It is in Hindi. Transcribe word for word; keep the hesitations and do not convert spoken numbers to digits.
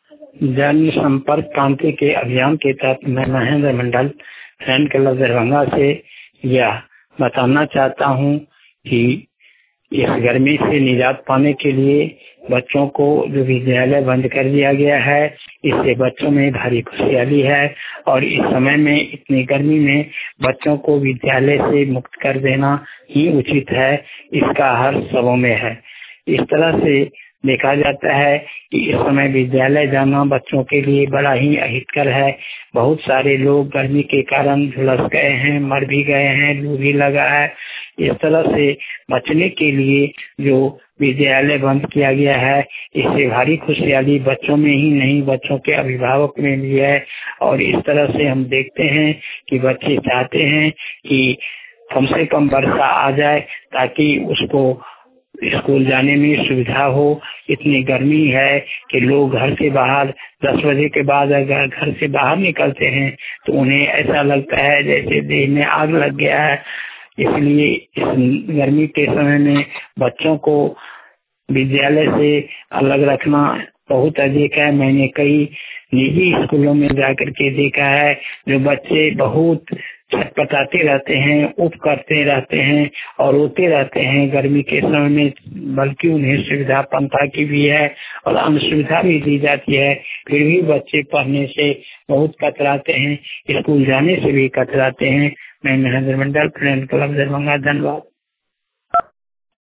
जन संपर्क क्रांति के अभियान के तहत मैं महेंद्र मंडल फ्रेंड क्लब दरभंगा से यह बताना चाहता हूँ कि इस गर्मी से निजात पाने के लिए बच्चों को जो विद्यालय बंद कर दिया गया है, इससे बच्चों में भारी खुशहाली है और इस समय में इतनी गर्मी में बच्चों को विद्यालय से मुक्त कर देना ही उचित है। इसका हर सबों में है। इस तरह से देखा जाता है कि इस समय विद्यालय जाना बच्चों के लिए बड़ा ही अहितकर है। बहुत सारे लोग गर्मी के कारण झुलस गए हैं, मर भी गए हैं, लू भी लगा है। इस तरह से बचने के लिए जो विद्यालय बंद किया गया है, इससे भारी खुशहाली बच्चों में ही नहीं बच्चों के अभिभावक में भी है। और इस तरह से हम देखते हैं कि बच्चे चाहते हैं कि कम से कम वर्षा आ जाए ताकि उसको स्कूल जाने में सुविधा हो। इतनी गर्मी है कि लोग घर से बाहर दस बजे के बाद अगर घर से बाहर निकलते हैं तो उन्हें ऐसा लगता है जैसे देह में आग लग गया है। इसलिए इस गर्मी के समय में बच्चों को विद्यालय से अलग रखना बहुत अधिक है। मैंने कई निजी स्कूलों में जाकर के देखा है जो बच्चे बहुत छटपटाते रहते हैं, उप करते रहते हैं और रोते रहते हैं गर्मी के समय में, बल्कि उन्हें सुविधा पंखा की भी है और अन्य सुविधा भी दी जाती है, फिर भी बच्चे पढ़ने से बहुत कतराते हैं, स्कूल जाने से भी कतराते हैं। मैं महेंद्र मंडल फ्रेंड क्लब दरभंगा, धन्यवाद।